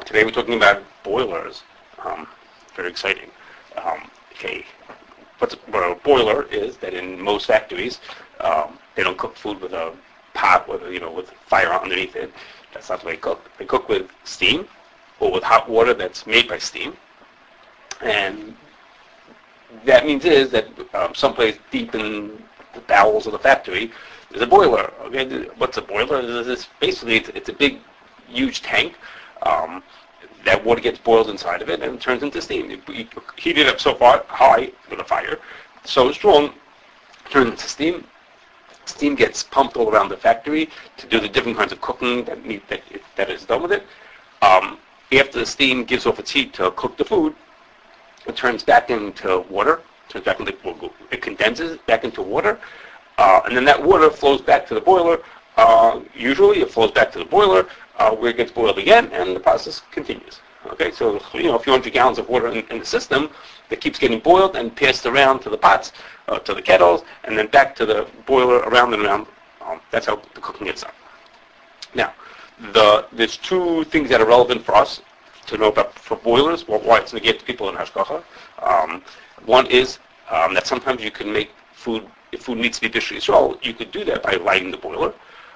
Today we're talking about boilers. Very exciting. Okay, what a boiler is that in most factories they don't cook food with a pot with fire underneath it. That's not the way they cook. They cook with steam or with hot water that's made by steam. And that means is that someplace deep in the bowels of the factory there's a boiler. Okay, what's a boiler? It's a big, huge tank. That water gets boiled inside of it and it turns into steam. You heat it up so far high with a fire, so strong, it turns into steam. Steam gets pumped all around the factory to do the different kinds of cooking that is done with it. After the steam gives off its heat to cook the food, it turns back into water. It condenses back into water, and then that water flows back to the boiler. Usually, it flows back to the boiler where it gets boiled again, and the process continues. Okay, so a few hundred gallons of water in the system that keeps getting boiled and passed around to the pots, to the kettles, and then back to the boiler, around and around. That's how the cooking gets done. Now, there's two things that are relevant for us to know about for boilers, why it's negated to people in hashgacha. One is that sometimes you can make food, if food needs to be b'shri yisrael, you could do that by lighting the boiler.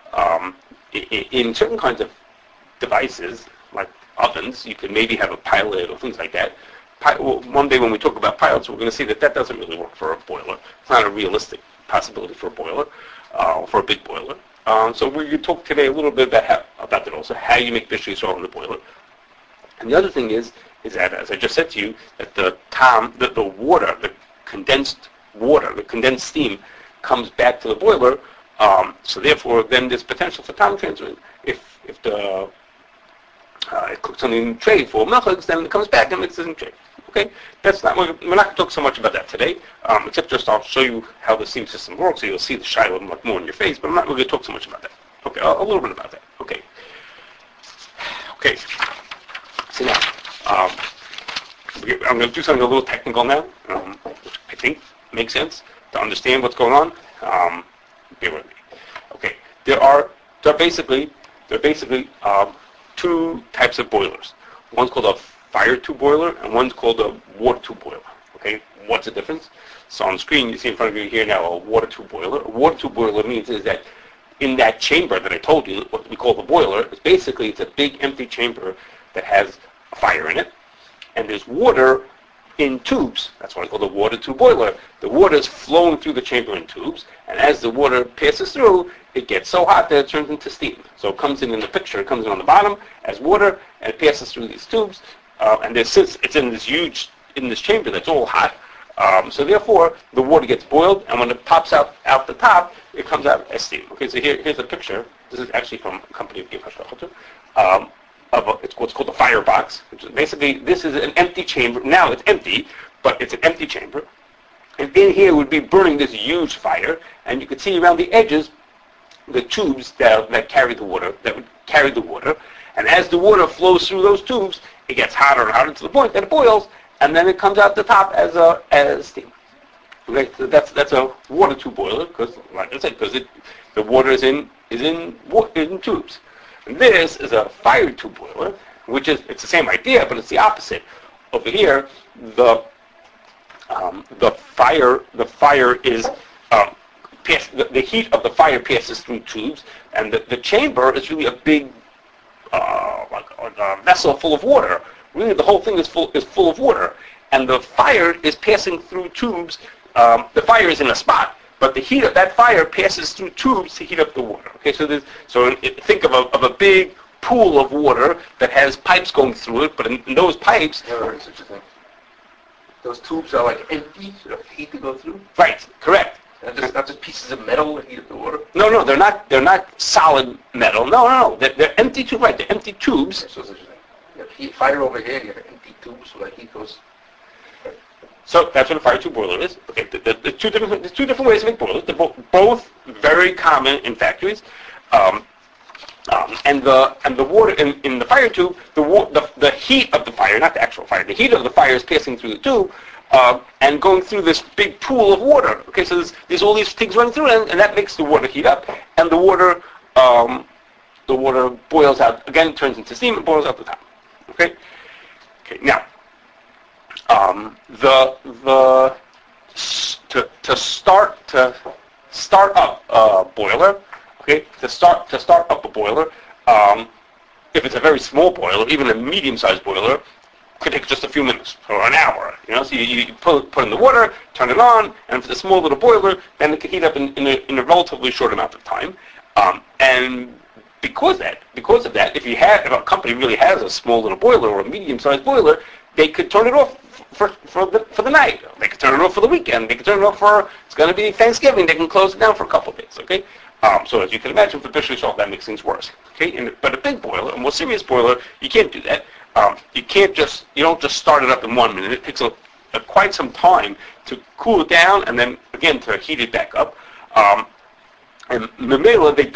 In certain kinds of devices, like ovens, you could maybe have a pilot or things like that. One day when we talk about pilots, we're going to see that doesn't really work for a boiler. It's not a realistic possibility for a boiler, for a big boiler. So we're going to talk today a little bit about that also, how you make b'shri yisrael in the boiler. And the other thing is that, as I just said to you, that the water, the condensed water, the condensed steam, comes back to the boiler. So therefore, then there's potential for time transferring. If it cooks something in tray for melchiks, then it comes back and mixes in tray. Okay, we're not going to talk so much about that today, except just I'll show you how the steam system works, so you'll see the shiloh much more in your face. But I'm not going to talk so much about that. Okay, a little bit about that. Okay. So now, I'm going to do something a little technical now, which I think makes sense to understand what's going on. Bear with me. Okay, there are basically two types of boilers. One's called a fire tube boiler, and one's called a water tube boiler. Okay, what's the difference? So on the screen, you see in front of you here now a water tube boiler. A water tube boiler means is that in that chamber that I told you, what we call the boiler, it's a big empty chamber that has a fire in it, and there's water in tubes. That's why it's called a water tube boiler. The water is flowing through the chamber in tubes, and as the water passes through, it gets so hot that it turns into steam. So it comes in the picture. It comes in on the bottom as water, and it passes through these tubes. And since it's in this chamber that's all hot, so therefore the water gets boiled, and when it pops out the top, it comes out as steam. Okay, so here's a picture. This is actually from a company of Giv Hashgacha. It's what's called a firebox, which is basically, this is an empty chamber. Now it's empty, but it's an empty chamber. And in here would be burning this huge fire, and you could see around the edges the tubes that carry the water, that would carry the water. And as the water flows through those tubes, it gets hotter and hotter to the point that it boils, and then it comes out the top as steam. Okay, so that's a water tube boiler, because like I said, the water is in tubes. And this is a fire tube boiler, it's the same idea, but it's the opposite. Over here, the fire is the heat of the fire passes through tubes, and the chamber is really a big like a vessel full of water. Really, the whole thing is full of water, and the fire is passing through tubes. The fire is in a spot, but the heat of that fire passes through tubes to heat up the water. Okay, so think of a big pool of water that has pipes going through it, but in those pipes, never heard of such a thing. Those tubes are like empty, so have heat to go through. Right, correct. And not just pieces of metal that heat up the water. No, they're not solid metal. No, they're empty tubes. Right, they're empty tubes. Okay, so such a thing. You have heat, fire over here. You have empty tubes, so that heat goes. So that's what a fire tube boiler is. Okay, there's two different ways to make boilers. They're both very common in factories. And the water in the fire tube, the heat of the fire, not the actual fire, the heat of the fire is passing through the tube and going through this big pool of water. Okay, so there's all these things running through it, and that makes the water heat up, and the water boils out again, turns into steam, and boils out the top. Okay. Okay. Now, to start up a boiler. Okay. To start up a boiler. If it's a very small boiler, even a medium-sized boiler, could take just a few minutes or an hour. So you put in the water, turn it on, and if it's a small little boiler, then it can heat up in a relatively short amount of time. And because of that, if a company really has a small little boiler or a medium-sized boiler, they could turn it off for the night. They could turn it off for the weekend. They could turn it off for, it's going to be Thanksgiving. They can close it down for a couple of days. Okay. So as you can imagine, for Bishul Yisrael, that makes things worse. Okay. But a big boiler, a more serious boiler, you can't do that. You don't just start it up in 1 minute. It takes quite some time to cool it down and then again to heat it back up. And Mamela, they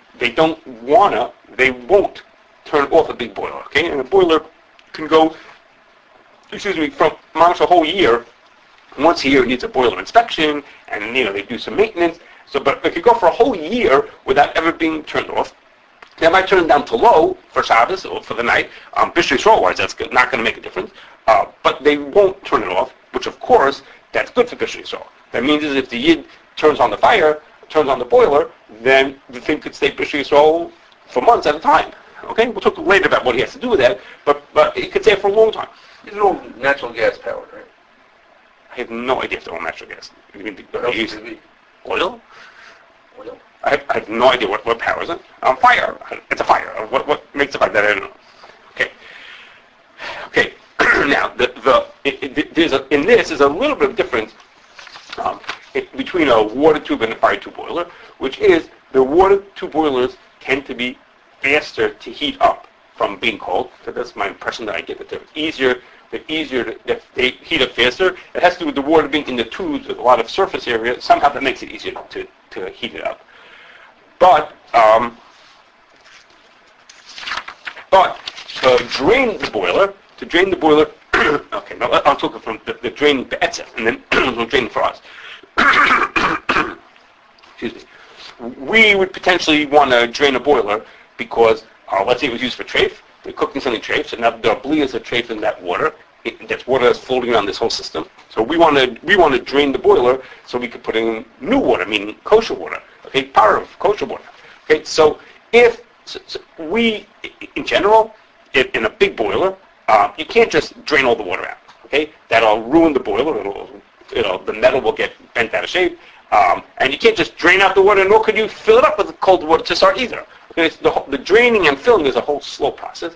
won't turn off a big boiler. Okay, and a boiler can go, from almost a whole year. Once a year, it needs a boiler inspection, and they do some maintenance. So, but if you go for a whole year without ever being turned off, they might turn it down to low for Shabbos or for the night. Bishul Yisrael-wise, that's not going to make a difference. But they won't turn it off, which of course, that's good for Bishul Yisrael. That means is if the Yid turns on the fire, turns on the boiler, then the thing could stay Bishul Yisrael for months at a time. Okay, we'll talk later about what he has to do with that, but it could stay for a long time. It's all natural gas powered, right? I have no idea if they're all natural gas. You mean What else would it be? oil? Oil. I have no idea what powers it. Fire. It's a fire. What makes a fire? That I don't know. Okay. Okay. Now, in this is a little bit of difference between a water tube and a fire tube boiler, which is the water tube boilers tend to be faster to heat up from being cold. So that's my impression that I get, that they're easier that they heat up faster. It has to do with the water being in the tubes with a lot of surface area. Somehow that makes it easier to heat it up. But to drain the boiler, okay, now I'll talk from the drain be'etzef, and then we'll drain for us. Excuse me. We would potentially want to drain a boiler because, let's say it was used for treif. We're cooking something treif, so now there are blias of treif in that water. That's water that's floating around this whole system. So we want to drain the boiler so we could put in new water, meaning kosher water. Okay, power of kosher water. Okay, so we, in general, in a big boiler, you can't just drain all the water out. Okay, that'll ruin the boiler. The metal will get bent out of shape, and you can't just drain out the water. Nor could you fill it up with cold water to start either. Okay, the draining and filling is a whole slow process.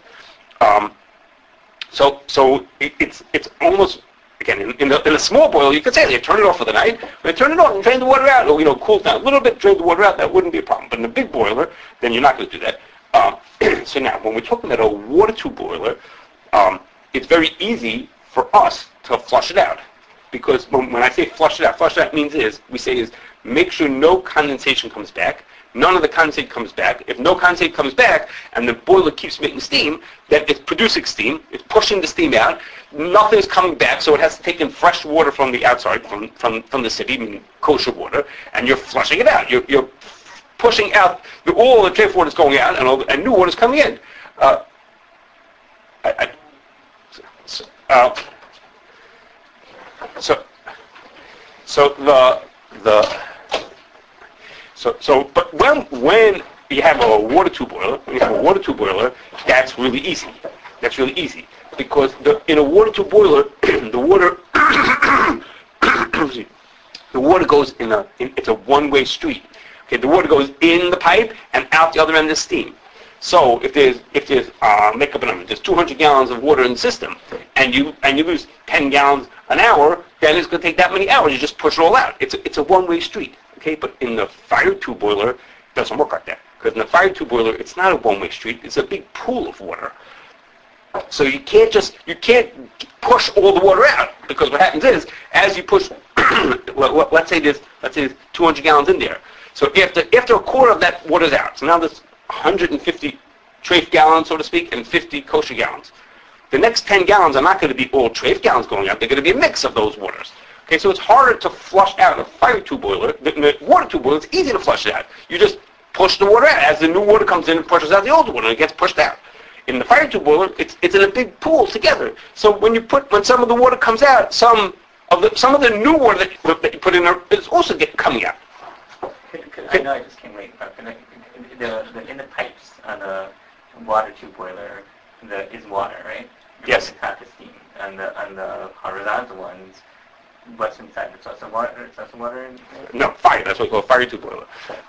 So it's almost, again, in a small boiler, you could say they turn it off for the night, but turn it off and drain the water out, or cool it down a little bit, drain the water out. That wouldn't be a problem. But in a big boiler, then you're not going to do that. So now, when we're talking about a water tube boiler, it's very easy for us to flush it out, because when I say flush it out means make sure no condensation comes back. None of the condensate comes back. If no condensate comes back and the boiler keeps making steam, then it's producing steam. It's pushing the steam out. Nothing's coming back, so it has to take in fresh water from the outside, from the city, meaning kosher water, and you're flushing it out. You're pushing out all the treif water is going out, and new water is coming in. But when you have a water tube boiler, that's really easy. Because in a water tube boiler, the water goes it's a one-way street. Okay, the water goes in the pipe and out the other end of the steam. So if there's make up a number, there's 200 gallons of water in the system, and you lose 10 gallons an hour, then it's going to take that many hours. You just push it all out. It's a one-way street. Okay, but in the fire tube boiler, it doesn't work like that. Because in the fire tube boiler, it's not a one-way street. It's a big pool of water. So you can't push all the water out, because what happens is, as you push, let's say there's 200 gallons in there. So after a quarter of that water's out, so now there's 150 treif gallons, so to speak, and 50 kosher gallons. The next 10 gallons are not going to be all treif gallons going out. They're going to be a mix of those waters. Okay, so it's harder to flush out a fire tube boiler. The water tube boiler, it's easy to flush it out. You just push the water out. As the new water comes in, it pushes out the old water, and it gets pushed out. In the fire tube boiler, it's in a big pool together. So when some of the water comes out, some of the new water that you put in there is also coming out. I know I just came late, but in the pipes on the water tube boiler, is water, right? Yes. The top is steam. On the horizontal ones, what's inside? It's also water. It's also water in there? No, fire. That's what we call a fire tube boiler.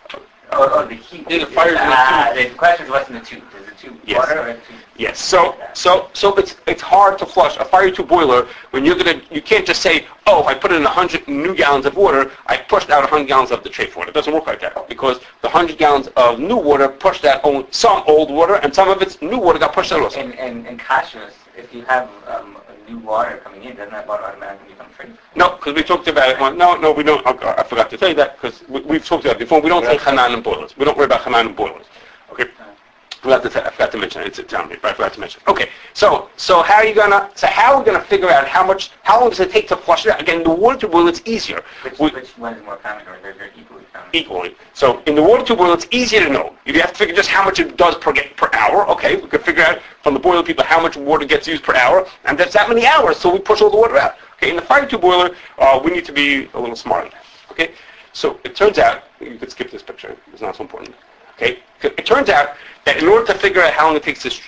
Oh, the heat. Yeah, the fire The question is what's in the tube? Is the tube Yes. water or the tube? Yes. So it's hard to flush a fire tube boiler when you can't just say, oh, if I put in 100 new gallons of water, I pushed out 100 gallons of the trace water. It doesn't work like that because the 100 gallons of new water pushed out some old water, and some of its new water got pushed out also. And kashrus, if you have new water coming in, doesn't that water automatically become free? No, because we talked about it. No, we don't. I forgot to tell you that because we've talked about it before. We don't say Hanan and boilers. We don't worry about Hanan and boilers. Okay. I forgot to mention it. It's down here, but I forgot to mention it. Okay. So how are we gonna figure out how long does it take to flush it out? Again, the water tube boiler, it's easier. Which one is more common, or they're equally common? Equally. So in the water tube boiler, it's easier to know. You have to figure just how much it does per hour. Okay, we could figure out from the boiler people how much water gets used per hour, and that's that many hours, so we push all the water out. Okay, in the fire tube boiler, we need to be a little smarter. Okay, so it turns out, you could skip this picture, it's not so important. Okay, it turns out that in order to figure out how long it takes to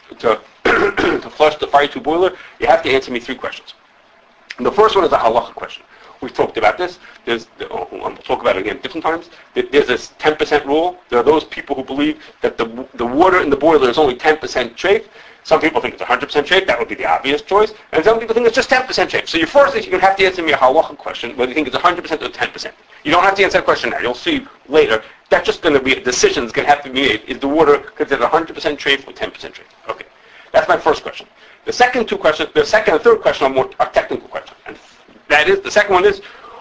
to flush the fire tube boiler, you have to answer me 3 questions. And the first one is a halacha question. We've talked about this. We'll talk about it again different times. There's this 10% rule. There are those people who believe that the water in the boiler is only 10% treif. Some people think it's 100% treif. That would be the obvious choice. And some people think it's just 10% treif. So your first is you're going to have to answer me a halacha question, whether you think it's 100% or 10%. You don't have to answer that question now. You'll see later. That's just going to be a decision that's going to have to be made. Is the water considered 100% treif or 10% treif? Okay. That's my first question. The second and third question are technical questions. And that is, the second one is,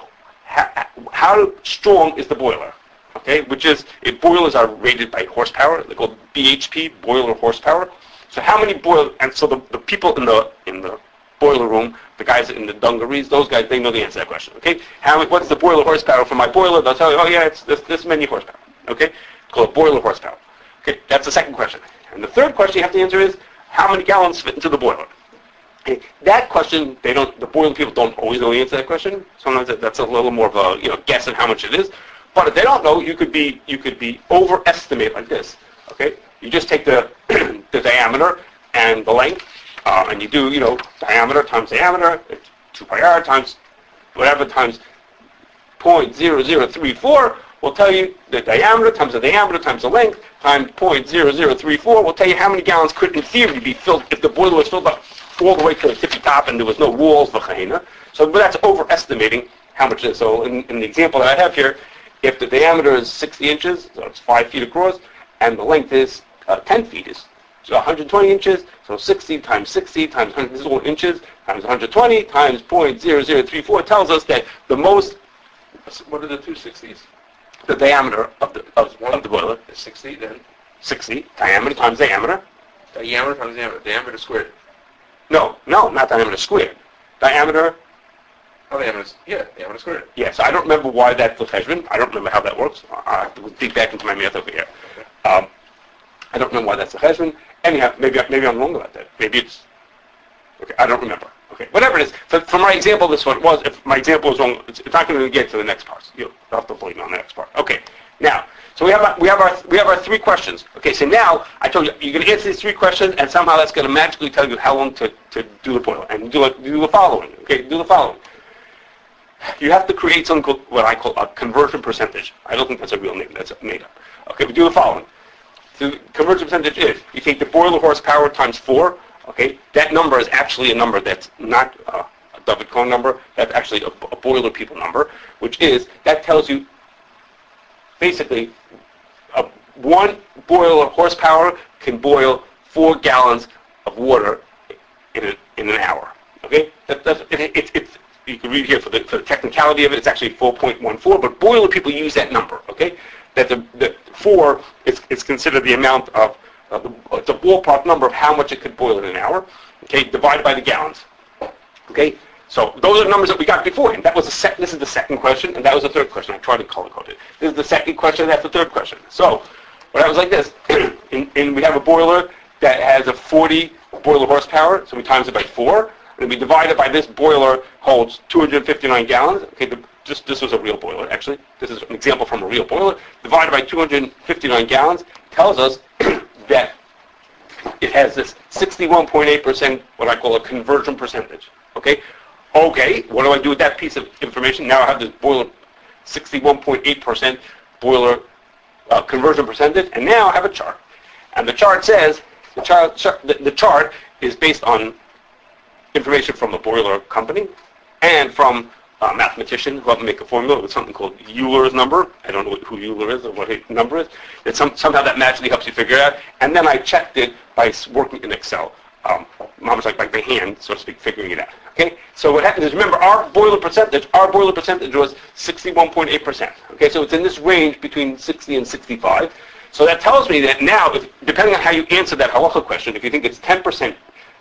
how strong is the boiler? Okay, boilers are rated by horsepower. They're called BHP, boiler horsepower. So how many so the people in the boiler room, the guys in the dungarees, those guys, they know the answer to that question. Okay, what's the boiler horsepower for my boiler? They'll tell you, oh yeah, it's this many horsepower. Okay, it's called boiler horsepower. Okay, that's the second question. And the third question you have to answer is, how many gallons fit into the boiler? Okay, that question, the boiler people don't always know the answer to that question. Sometimes that's a little more of a guess at how much it is. But if they don't know, you could be overestimate like this. Okay, you just take the the diameter and the length, and you do diameter times diameter, 2 pi r times whatever times 0.0034 will tell you the diameter times the length times 0.0034 will tell you how many gallons could in theory be filled if the boiler was filled up all the way to the tippy top and there was no walls, v'chayna. So that's overestimating how much it is. So in the example that I have here, if the diameter is 60 inches, so it's 5 feet across, and the length is 10 feet, is so 120 inches, so 60 times 100, this is all inches, times 120 times 0.0034 tells us that the most, what are the two 60s? The diameter of the boiler is 60 then? 60, diameter times diameter. Diameter times diameter, diameter squared. No, not diameter squared. Diameter. Oh, diameter squared. Yes, I don't remember why that's the measurement. I don't remember how that works. I have to dig back into my math over here. I don't remember why that's the measurement. Anyhow, maybe I'm wrong about that. Maybe it's okay. I don't remember. Okay, whatever it is. For my example, this one was. If my example was wrong, it's not going to get to the next part. You'll have to believe me on the next part. Okay. Now, so we have our 3 questions. Okay, so now I told you you're going to answer these 3 questions, and somehow that's going to magically tell you how long to do the boiler and do the following. Okay, do the following. You have to create something called what I call a conversion percentage. I don't think that's a real name. That's made up. Okay, we do the following. The conversion percentage is you take the boiler horsepower times 4. Okay, that number is actually a number that's not a David Cohen number. That's actually a boiler people number, which is that tells you basically 1 boiler horsepower can boil 4 gallons of water in an hour. Okay, it's you can read here for the technicality of it. It's actually 4.14, but boiler people use that number. Okay, that the 4 is considered the amount of it's a ballpark number of how much it could boil in an hour. Okay, divided by the gallons. Okay, so those are numbers that we got beforehand. That was this is the second question, and that was the third question. I tried to color code it. This is the second question. That's the third question. So what happens like this: we have a boiler that has a 40 boiler horsepower, so we times it by 4, and we divide it by this boiler holds 259 gallons. Okay, this was a real boiler, actually. This is an example from a real boiler. Divided by 259 gallons tells us that it has this 61.8%, what I call a conversion percentage. Okay, what do I do with that piece of information? Now I have this boiler, 61.8% boiler conversion percentage, and now I have a chart. And the chart says, the chart is based on information from a boiler company and from a mathematician who helped me make a formula with something called Euler's number. I don't know who Euler is or what his number is. Somehow that magically helps you figure it out. And then I checked it by working in Excel. Almost like by hand, so to speak, figuring it out. Okay? So what happens is, remember, our boiler percentage was 61.8%. Okay? So it's in this range between 60 and 65. So that tells me that now, depending on how you answer that halacha question, if you think it's 10%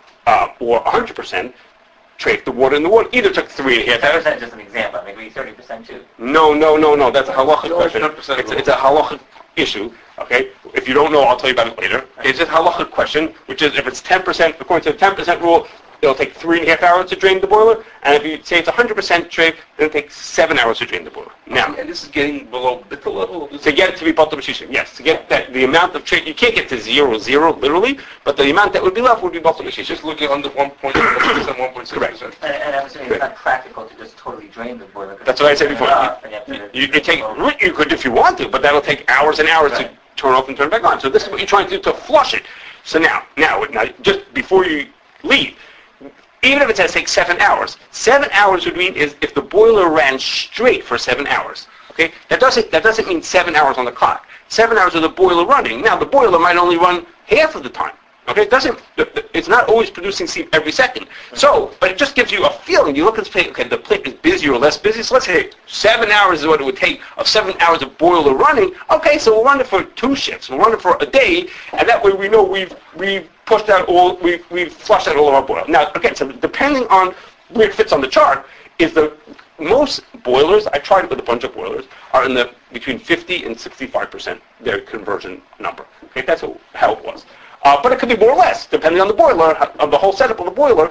or 100%, trade the water in the water. Either took 3.5 hours. 10% is just an example. Maybe 30% too. No. That's a halacha question. It's a halacha issue. Okay? If you don't know, I'll tell you about it later. It's a halacha question, which is if it's 10%, according to the 10% rule, it'll take 3.5 hours to drain the boiler. And if you say it's 100% trade, then it takes 7 hours to drain the boiler. Now, and this is getting below bittul level? To get it to be Batal B'Shishim, yes. To get that, the amount of trade, you can't get to 0, literally, but the amount that would be left would be Batal B'Shishim. Just looking under 1.6%, 1.6%. Correct. And I'm assuming it's not practical to just totally drain the boiler. That's what I said before. You could if you want to, but that'll take hours and hours to turn off and turn back on. So this is what you're trying to do to flush it. So now, just before you leave, even if it says take 7 hours, 7 hours would mean is if the boiler ran straight for 7 hours. Okay, that doesn't mean 7 hours on the clock. 7 hours of the boiler running. Now the boiler might only run half of the time. Okay, it's not always producing steam every second. So, but it just gives you a feeling. You look at the plate. Okay, the plate is busy or less busy. So let's say 7 hours is what it would take of 7 hours of boiler running. Okay, so we'll run it for 2 shifts. We'll run it for a day, and that way we know we've pushed out all, we've flushed out all of our boil. Now, again, so depending on where it fits on the chart, is most boilers, I tried it with a bunch of boilers, are in the between 50 and 65% their conversion number. Okay, that's how it was. But it could be more or less, depending on the boiler, on the whole setup of the boiler,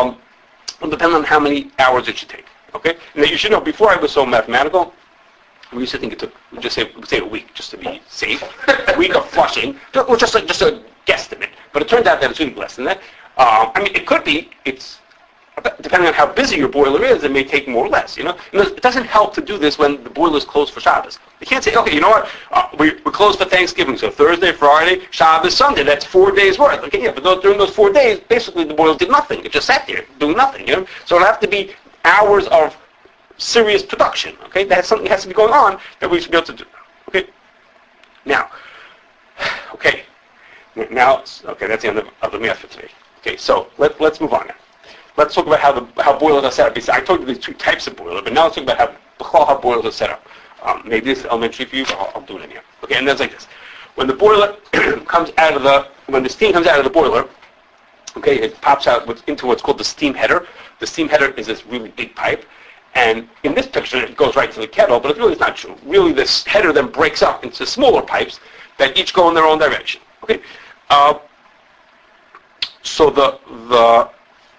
depending on how many hours it should take. Okay, now you should know, before I was so mathematical, we used to think it took, just say a week, just to be safe. A week of flushing, just a guesstimate. But it turns out that it's really less than that. I mean, it could be, it's, depending on how busy your boiler is, it may take more or less, you know. It doesn't help to do this when the boiler is closed for Shabbos. You can't say, okay, you know what, we're closed for Thanksgiving, so Thursday, Friday, Shabbos, Sunday, that's 4 days worth. Okay, yeah, but during those 4 days, basically the boiler did nothing. It just sat there doing nothing, you know. So it'll have to be hours of serious production, okay. Something has to be going on that we should be able to do, okay. Now, that's the end of the math for today. Okay, so let's move on now. Let's talk about how boilers are set up. I told you there's 2 types of boiler, but now let's talk about how boilers are set up. Maybe this is elementary for you, but I'll do it anyhow. Okay, and that's like this. When the boiler when the steam comes out of the boiler, okay, it pops out into what's called the steam header. The steam header is this really big pipe, and in this picture it goes right to the kettle, but it's not true. Really, this header then breaks up into smaller pipes that each go in their own direction. Okay, so the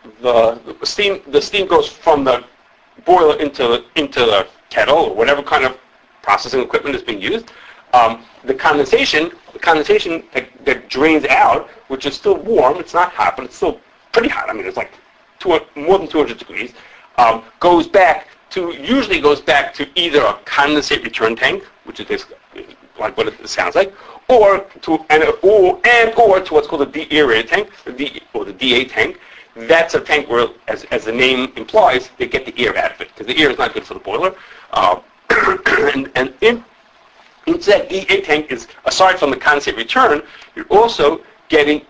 steam goes from the boiler into the kettle or whatever kind of processing equipment is being used. The condensation that drains out, which is still warm, it's not hot, but it's still pretty hot. I mean, it's like more than 200 degrees. Usually goes back to either a condensate return tank, which is basically like what it sounds like, or to what's called a de-aerated tank, the DA tank. That's a tank where, as the name implies, they get the air out of it, because the air is not good for the boiler. Into that DA tank is, aside from the condensate return, you're also getting,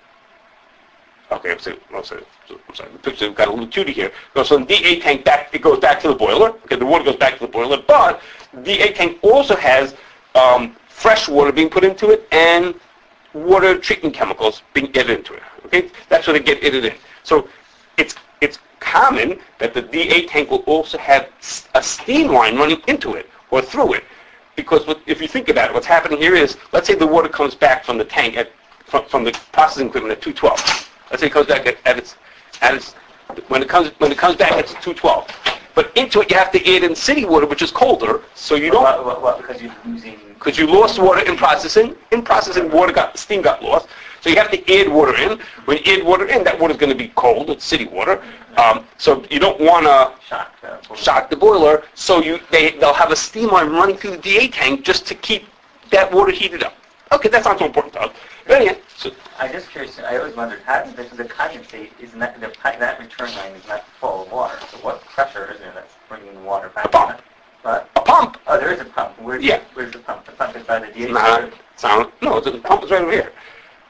I'm sorry, the picture got a little tooty here. So the DA tank it goes back to the boiler. Okay, the water goes back to the boiler, but the DA tank also has fresh water being put into it and water treatment chemicals being added into it. Okay, that's where they get added in. So it's common that the DA tank will also have a steam line running into it or through it, because if you think about it, what's happening here is, let's say the water comes back from the tank at from the processing equipment at 212. Let's say it comes back at its when it comes back it's 212. But into it you have to add in city water, which is colder, so you don't. What? Because you're losing. Because you lost water in processing. In processing, steam got lost. So you have to add water in. When you add water in, that water is going to be cold. It's city water. So you don't want to shock the boiler. So they'll have a steam line running through the DA tank just to keep that water heated up. Okay, that's not so important to us. But anyway, so I'm just curious. I always wondered how the condensate is not that return line is not full of water. So what pressure is there that's bringing the water back? A pump. What? A pump. Oh, there is a pump. Where's the pump? The pump is by the DA. No, the pump is right over here.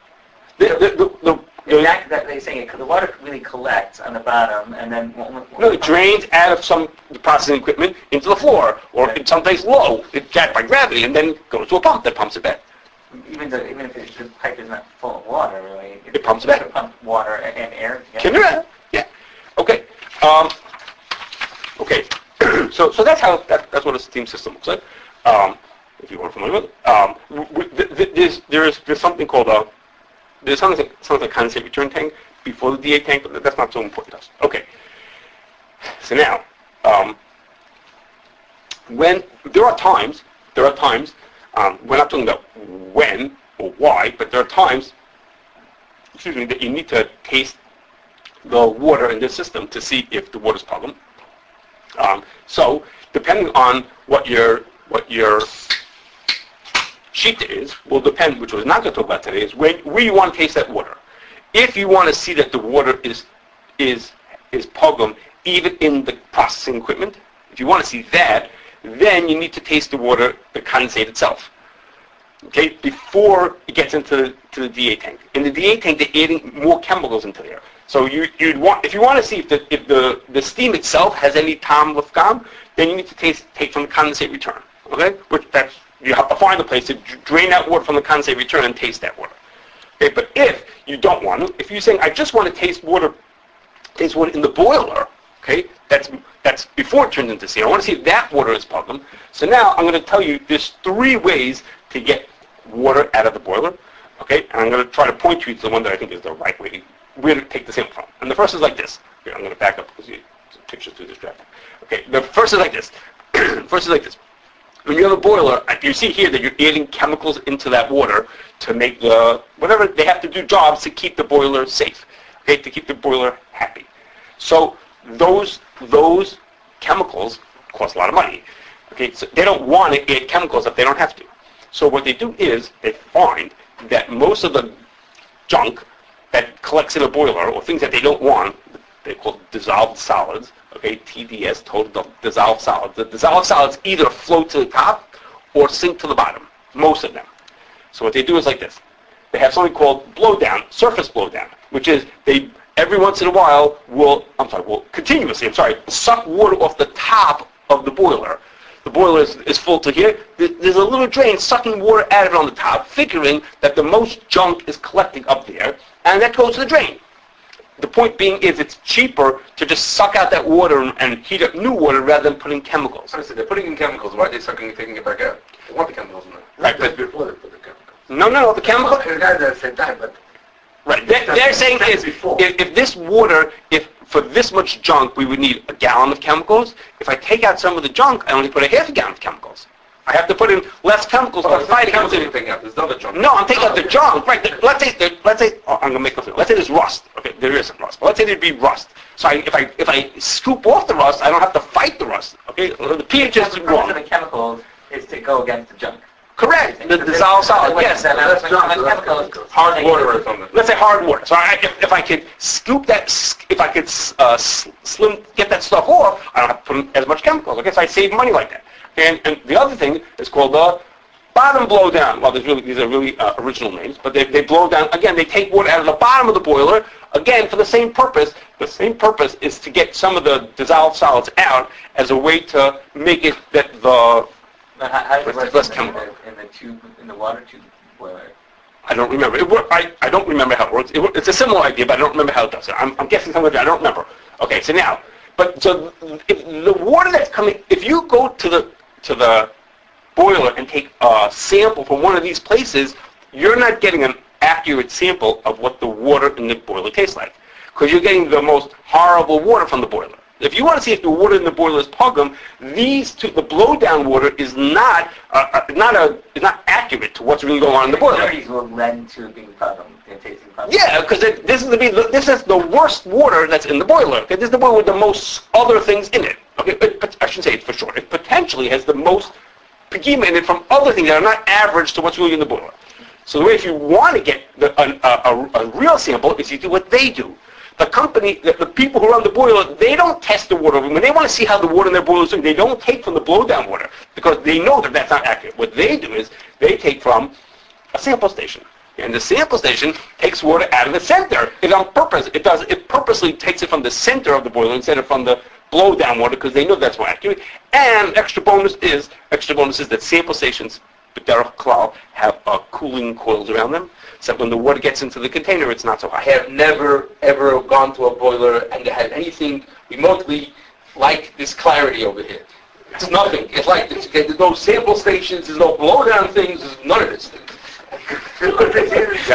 They're saying the water really collects on the bottom, and then no, it drains out of the processing equipment into the floor, or in someplace low. It's jacked by gravity, and then goes to a pump that pumps it back. Even if the pipe is not full of water, really, it pumps it back. Pump water and air together. Yeah. Okay. Okay. So that's how that's what a steam system looks like. If you weren't familiar with it, there's something called there's something like condensate return tank before the DA tank, but that's not so important to us. Okay. So now, when there are times, we're not talking about when or why, but there are times, that you need to taste the water in this system to see if the water's problem. So depending on what your sheet is, will depend, which we're not going to talk about today, is where you want to taste that water. If you want to see that the water is pogum even in the processing equipment, if you want to see that, then you need to taste the water, the condensate itself. Okay, before it gets into the DA tank. In the DA tank, they're adding more chemicals into there. So if you want to see if the steam itself has any tam lefgam, then you need to take from the condensate return. Okay, you have to find a place to drain that water from the condensate return and taste that water. Okay, but if you don't want to, if you're saying I just want to taste water in the boiler, okay, that's before it turns into steam. I want to see if that water is pogum. So now I'm going to tell you there's 3 ways to get water out of the boiler. Okay, and I'm going to try to point you to the one that I think is the right way to take the sample from. And the first is like this. Here, I'm going to back up because the picture's too distracting. Okay, the first is like this. When you have a boiler, you see here that you're adding chemicals into that water to make whatever they have to do jobs to keep the boiler safe, okay, to keep the boiler happy. So those chemicals cost a lot of money. Okay, so they don't want to add chemicals if they don't have to. So what they do is they find that most of the junk that collects in a boiler, or things that they don't want, they call dissolved solids, okay, TDS, total dissolved solids. The dissolved solids either float to the top or sink to the bottom, most of them. So what they do is like this. They have something called blowdown, surface blowdown, which is they every once in a while will continuously suck water off the top of the boiler. The boiler is full to here. There's a little drain sucking water out of it on the top, figuring that the most junk is collecting up there, and that goes to the drain. The point being is it's cheaper to just suck out that water and heat up new water rather than putting chemicals. Honestly, they're putting in chemicals. Why are they taking it back out? They want the chemicals in there. Right, but before they put the chemicals. No, the chemicals. The guys at the same time, but right. They're saying is if this water, if for this much junk we would need a gallon of chemicals. If I take out some of the junk, I only put a half a gallon of chemicals. I have to put in less chemicals to fight against it. There's other junk. No, I'm taking out the junk. Right. Let's say I'm gonna make a. Let's say there's rust. Okay, there isn't rust. But let's say there'd be rust. So if I scoop off the rust, I don't have to fight the rust. Okay, the pH is wrong. The chemicals is to go against the junk. Correct. The dissolved solid. Yes. Hard water or something. Let's say hard water. So if I could scoop that, if I could get that stuff off, I don't have to put in as much chemicals. Okay, so I save money like that. And the other thing is called the bottom blowdown. Well, these are really original names, but they blow down. Again, they take water out of the bottom of the boiler, again, for the same purpose. The same purpose is to get some of the dissolved solids out as a way to make it that the... How does it work in the water tube boiler? I don't remember. I don't remember how it works. It's a similar idea, but I don't remember how it does it. I'm guessing something I don't remember. Okay, so now, so if the water that's coming, if you go to the boiler and take a sample from one of these places, you're not getting accurate sample of what the water in the boiler tastes like. Because you're getting the most horrible water from the boiler. If you want to see if the water in the boiler is pugum, the blowdown water is not accurate to what's really going on in the boiler. Dirties will lend to being pugum, tasting pugum. Yeah, because this is the worst water that's in the boiler. Okay, this is the boiler with the most other things in it. Okay, but I shouldn't say it for sure. It potentially has the most pigima in it from other things that are not average to what's really in the boiler. So the way if you want to get a real sample is you do what they do. The company, the people who run the boiler, they don't test the water. When they want to see how the water in their boiler is doing, they don't take from the blowdown water because they know that that's not accurate. What they do is they take from a sample station. And the sample station takes water out of the center. It on purpose. It purposely takes it from the center of the boiler instead of from the blowdown water because they know that's more accurate. And extra bonus is that sample stations, b'derech klal, have cooling coils around them, so that when the water gets into the container, it's not so hot. I have never, ever gone to a boiler and had anything remotely like this clarity over here. It's nothing. It's like this. There's no sample stations, there's no blowdown things, there's none of this. You just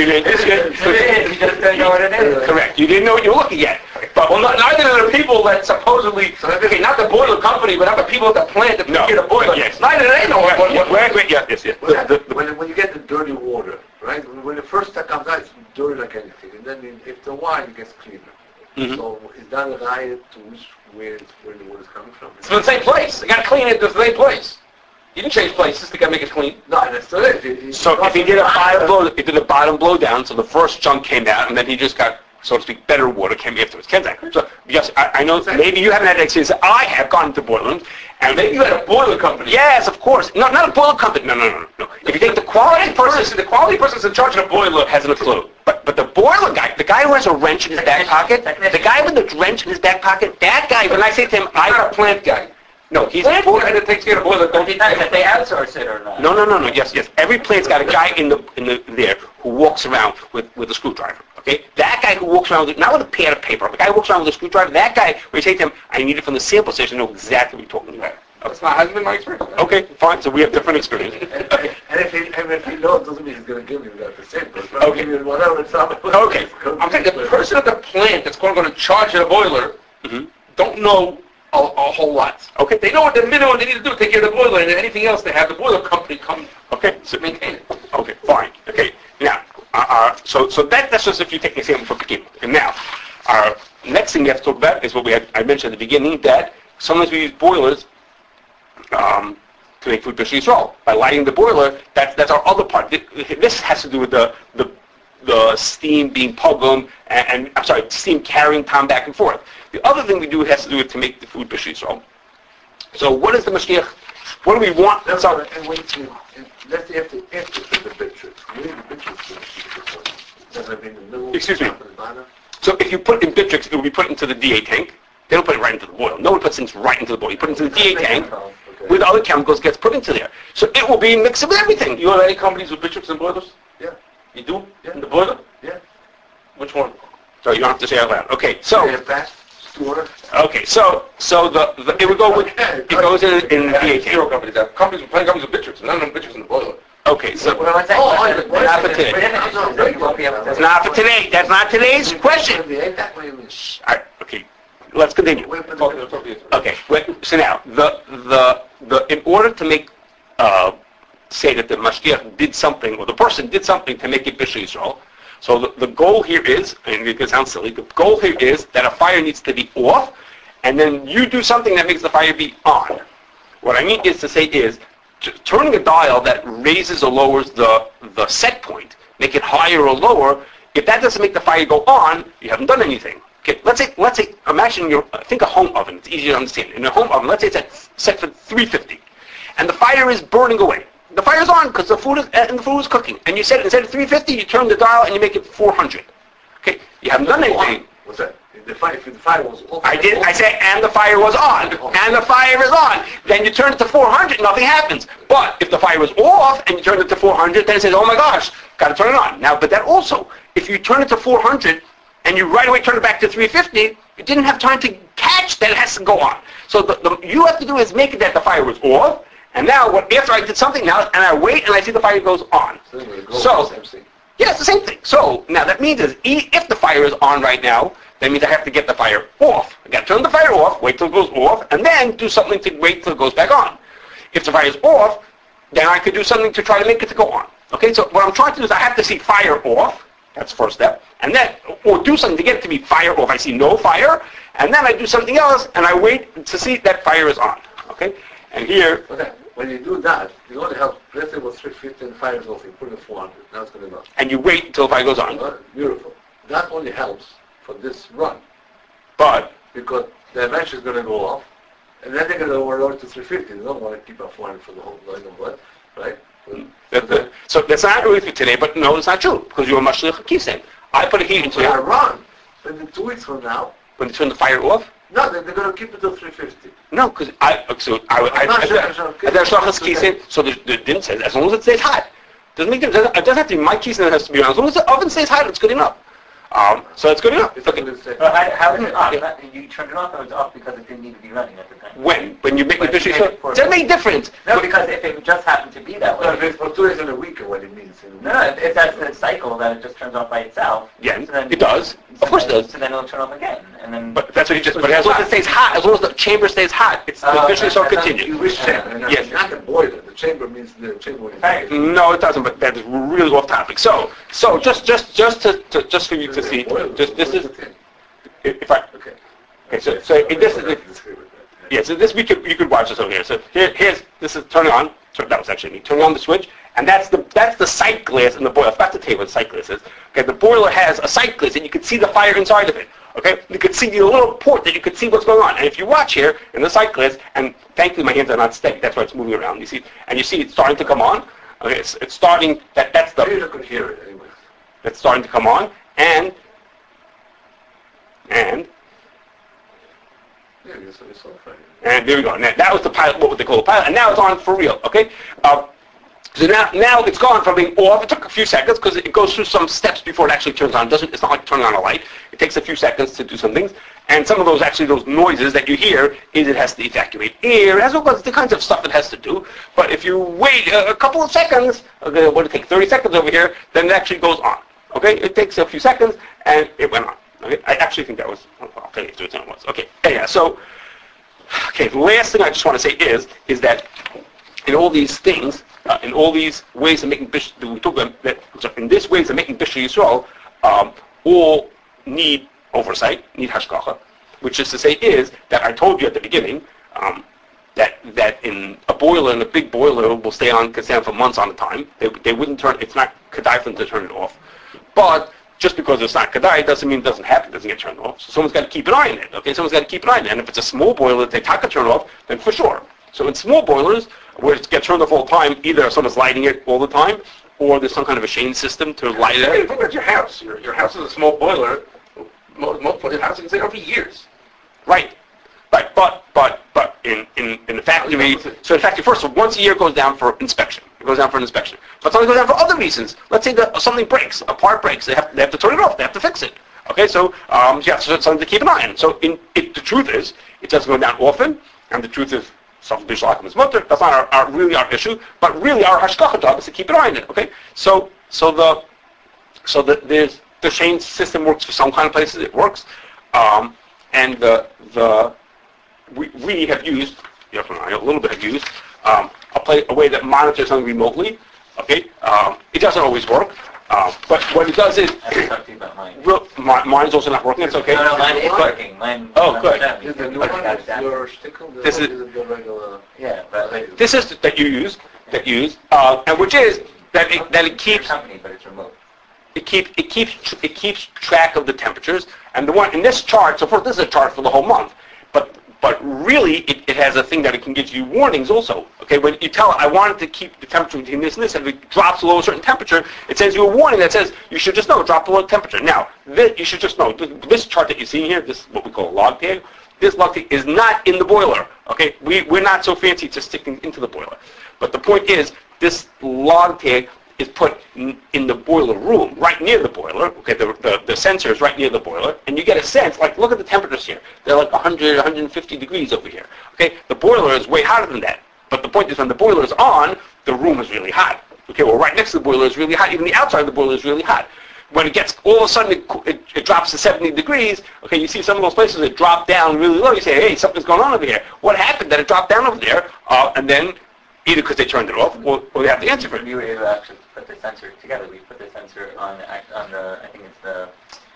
don't know what it is. Correct. You didn't know what you were looking at. But neither do the people that supposedly, okay, not the boiler company, but not the people at the plant that prepare the boiler. Yes. Neither do they know what. Yes. When you get the dirty water, right? When the first stuff comes out, it's dirty like anything, and then if the wine it gets cleaner. Mm-hmm. So is that a right to which where the water is coming from? It's from the same place. They got to clean it to the same place. You didn't change places. They got to make it clean. No, that's still it. So if he did a bottom blow down, so the first chunk came out, and then he just got, so to speak, better water came afterwards. So yes, I know maybe you haven't had that experience. I have gone to boiler rooms, and Maybe you had a boiler company. yes, of course. No, not a boiler company. No. If you take the quality person person's in charge of the boiler hasn't a clue. But the boiler guy, the guy who has a wrench in his back pocket, the guy with the wrench in his back pocket, that guy, when I say to him, I'm not a plant guy. no, he's Plant guy that takes care of the boiler. Don't he? That they outsource it or not? No. Yes. Every plant's got a guy in the there who walks around with a screwdriver. Okay, that guy who walks around not with a pad of paper, the guy who walks around with a screwdriver. That guy, when you say to him, "I need it from the sample station," I know exactly what you're talking about. That's not hasn't been my experience. Okay, fine. So we have different experience. And if he knows, it doesn't mean he's going to give you that percent. Okay. Whatever it's not. Okay. I'm saying the person at the plant that's going to charge the boiler don't know a whole lot. Okay. They know what the minimum they need to do to take care of the boiler, and then anything else they have the boiler company come Okay. So maintain it. okay, fine. Okay. Now, so that's just if you take an example for Pekin. And now, our next thing we have to talk about is what I mentioned at the beginning, that sometimes we use boilers to make food b'shul Yisrael. By lighting the boiler, that's our other part. This has to do with the steam being pogum and I'm sorry, steam carrying Tom back and forth. The other thing we do has to do with to make the food b'shul Yisrael. So what is the Mashiach? What do we want? Let's say after the picture. Where the picture does it mean the middle? Excuse me. top and the bottom? So if you put it in Bitrix, it will be put into the DA tank. They don't put it right into the boil. No one puts things right into the boil. You put it into the DA tank with other chemicals, gets put into there. So it will be mixed with everything. You know any companies with Bitrix and boilers? Yeah. You do? Yeah. In the boiler? Yeah. Which one? So you don't have to say it out loud. Okay, so Yeah, fast water. okay, so the it would go with it goes in the DA Zero tank. companies have companies, plenty companies with Bitrix, none of them Bitrix in the boiler. Okay, so Well, what's that question? not for today. You won't be able to- It's not for today. That's not today's question. All right, okay, let's continue. Okay, so now the in order to make say that the mashgiach did something or the person did something to make it b'shul Yisrael. So the goal here is, and it sounds silly, the goal here is that a fire needs to be off, and then you do something that makes the fire be on. What I mean is to say is turning a dial that raises or lowers the set point, make it higher or lower. If that doesn't make the fire go on, you haven't done anything. Okay, let's say, imagine think a home oven. It's easier to understand. In a home oven, let's say it's set for 350, and the fire is burning away. The fire's on because the food is cooking, and you set it instead of 350, you turn the dial and you make it 400. Okay, you haven't done anything. What's that? If the fire was off. I said, and the fire was on, and the fire is on. Then you turn it to 400, nothing happens. But if the fire was off and you turn it to 400, then it says, oh my gosh, got to turn it on. Now, but that also, if you turn it to 400 and you right away turn it back to 350, you didn't have time to catch that it has to go on. So you have to do is make it that the fire was off, and now after I did something now, and I wait and I see the fire goes on. So Yeah, it's the same thing. So now that means is if the fire is on right now, that means I have to get the fire off. I got to turn the fire off, wait till it goes off, and then do something to wait till it goes back on. If the fire is off, then I could do something to try to make it to go on. Okay, so what I'm trying to do is I have to see fire off. That's the first step. And then, or do something to get it to be fire off. I see no fire, and then I do something else, and I wait to see that fire is on. Okay? And here... Okay, when you do that, it only helps. Let's say it was 350 and fire is off. You put it at 400. Now it's going to go. And you wait until the fire goes on. Beautiful. That only helps for this run. But... Because the eventually is going to go off, and then they're going to overload to 350. They don't want to keep at 400 for the whole line of blood, right? So that's not really for today, but no, it's not true, because you're a mashlich kisen. I put a heat into They it. are wrong. But in 2 weeks from now, When they turn the fire off? no, they're going to keep it till 350. No, because as the din says, as long as it stays hot. Doesn't make it doesn't have to be my kisen that has to be on. As long as the oven stays hot, it's good enough. So it's good enough. It's Okay. going to say, How is it off? You turned it off, or it was off because it didn't need to be running at the time? When you make the When you bishul, make it for- it doesn't make a difference. No, because if it just happened to be that no, way. if it's for 2 days in a week, what it means. No, if that's the cycle that it just turns off by itself. Yeah, so then- it does. Of course it does. So then it'll turn off again, and then. But that's what he just. But as long as it stays hot, as long as the chamber stays hot, it's the bishul shall continue. You wish chamber, Yes. not the boiler. The chamber means the chamber. Right. No, it doesn't. But that is really off topic. So just for you to see, this is if I. Okay. Okay, so this is. Yeah, so this you could watch this over here. So here's this is turning on. That was actually me turning on the switch, and that's the sight glass in the boiler. I forgot to tell you what sight glass is. Okay, the boiler has a sight glass, and you can see the fire inside of it. Okay, you can see the little port that you can see what's going on. And if you watch here in the sight glass, and thankfully my hands are not steady, that's why it's moving around. You see, and you see it's starting to come on. Okay, it's starting. That's the. You could hear it anyway. It's starting to come on, and. Yeah, it's all fine. And there we go. Now, that was the pilot, what they call the pilot, and now it's on for real, okay? So now it's gone from being off. It took a few seconds because it goes through some steps before it actually turns on. It's not like turning on a light. It takes a few seconds to do some things. And some of those noises that you hear is it has to evacuate air. It has all the kinds of stuff it has to do. But if you wait a couple of seconds, okay, what would it take, 30 seconds over here, then it actually goes on. Okay? It takes a few seconds, and it went on. Okay? I actually think that was, I'll tell you if it was. Okay, yeah, so, okay, the last thing I just want to say is that in all these things, in all these ways of making bishul, we talk about that, in these ways of making bishul Yisrael, all need oversight, need hashgacha, which is to say is that I told you at the beginning that in a boiler, in a big boiler, will stay on for months on a time. They wouldn't turn. It's not kedai for them to turn it off, but just because it's not kedai doesn't mean it doesn't happen, it doesn't get turned off. So someone's got to keep an eye on it. Okay, someone's got to keep an eye on it. And if it's a small boiler that they taka turn off, then for sure. So in small boilers, where it gets turned off all the time, either someone's lighting it all the time, or there's some kind of a chain system to light it. Hey, look at your house. Your house is a small boiler. Most houses can stay on for years. Right. Right. But in the factory, so in fact, first of all, once a year it goes down for inspection. It goes down for an inspection. But something goes down for other reasons. Let's say that something breaks, a part breaks. They have to turn it off. They have to fix it. Okay, so you have something to keep an eye on. So the truth is, it doesn't go down often, and the truth is, self-bishul akum is mutter. That's not really our issue, but really our hashgacha job is to keep an eye on it. Okay, so the chain system works for some kind of places. It works, and we have used, a little bit have used a way that monitors something remotely. Okay, it doesn't always work, but what it does is, I have to talk to you about mine. well, mine's also not working. It's okay. No, mine is working. Mine. Oh, good. Is the new one your shtickle? This is- the regular. Yeah, but like This is that you use, and which is that it keeps company, but it's remote. it keeps track of the temperatures. And the one in this chart, so first this is a chart for the whole month, but really it has a thing that it can give you warnings also. Okay, when you tell it, I want it to keep the temperature between this and this, and if it drops below a certain temperature, it sends you a warning that says you should just know drop below temperature. Now, you should just know this chart that you see here, this is what we call a log tag. This log tag is not in the boiler. Okay, we're not so fancy to sticking into the boiler. But the point is, this log tag is put in the boiler room, right near the boiler. Okay, the sensor is right near the boiler, and you get a sense, like, look at the temperatures here. They're like 100, 150 degrees over here. Okay, the boiler is way hotter than that. But the point is, when the boiler is on, the room is really hot. Okay, well, right next to the boiler is really hot. Even the outside of the boiler is really hot. When it gets, all of a sudden, it drops to 70 degrees. Okay, you see some of those places that drop down really low. You say, hey, something's going on over here. What happened that it dropped down over there? And then either because they turned it off, or they have the answer for it. We were able to actually put the sensor together. We put the sensor on the, I think it's the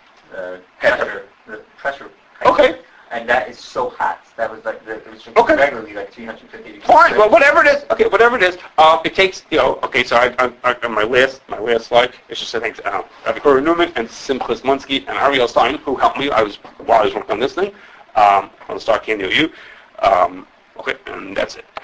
pressure. Okay. And that is so hot. That was like, it was Okay. regularly like 350 degrees. Fine. Well, whatever it is. Okay, whatever it is. It takes, okay, so I my last slide, it's just, I think, Uri Newman and Simchas Munsky and Ariel Stein, who helped me while I was working on this thing, on the Star Candy OU. Okay, and that's it.